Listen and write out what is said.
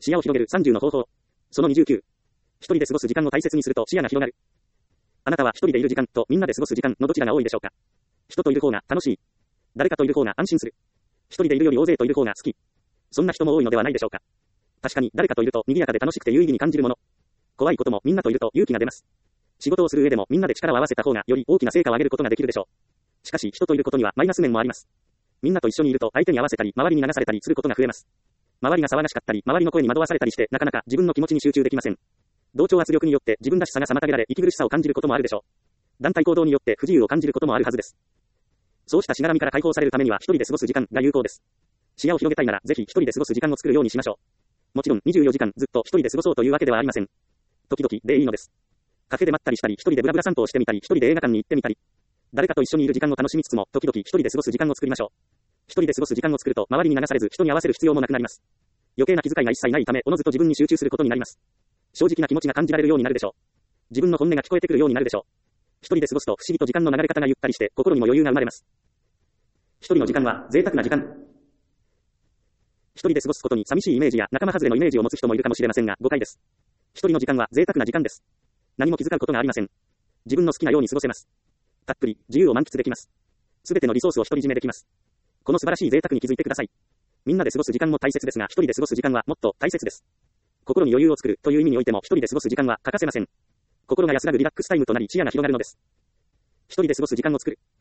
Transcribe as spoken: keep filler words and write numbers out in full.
視野を広げるさんじゅうの方法。そのにじゅうきゅう。一人で過ごす時間を大切にすると視野が広がる。あなたは一人でいる時間とみんなで過ごす時間のどちらが多いでしょうか。人といる方が楽しい。誰かといる方が安心する。一人でいるより大勢といる方が好き。そんな人も多いのではないでしょうか。確かに誰かといると賑やかで楽しくて有意義に感じるもの。怖いこともみんなといると勇気が出ます。仕事をする上でもみんなで力を合わせた方がより大きな成果を上げることができるでしょう。しかし人といることにはマイナス面もあります。みんなと一緒にいると相手に合わせたり周りに流されたりすることが増えます。周りが騒がしかったり周りの声に惑わされたりしてなかなか自分の気持ちに集中できません。同調圧力によって自分らしさが妨げられ息苦しさを感じることもあるでしょう。団体行動によって不自由を感じることもあるはずです。そうしたしがらみから解放されるためには一人で過ごす時間が有効です。視野を広げたいならぜひ一人で過ごす時間を作るようにしましょう。もちろんにじゅうよじかんずっと一人で過ごそうというわけではありません。時々でいいのです。カフェで待ったりしたり、一人でブラブラ散歩をしてみたり、一人で映画館に行ってみたり、誰かと一緒にいる時間を楽しみつつも、時々一人で過ごす時間を作りましょう。一人で過ごす時間を作ると、周りに流されず人に合わせる必要もなくなります。余計な気遣いが一切ないため、おのずと自分に集中することになります。正直な気持ちが感じられるようになるでしょう。自分の本音が聞こえてくるようになるでしょう。一人で過ごすと不思議と時間の流れ方がゆったりして、心にも余裕が生まれます。一人の時間は贅沢な時間。一人で過ごすことに寂しいイメージや仲間外れのイメージを持つ人もいるかもしれませんが、誤解です。一人の時間は贅沢な時間です。何も気遣うことがありません。自分の好きなように過ごせます。たっぷり自由を満喫できます。すべてのリソースを独り占めできます。この素晴らしい贅沢に気づいてください。みんなで過ごす時間も大切ですが、一人で過ごす時間はもっと大切です。心に余裕を作るという意味においても、一人で過ごす時間は欠かせません。心が安らぐリラックスタイムとなり視野が広がるのです。一人で過ごす時間を作る。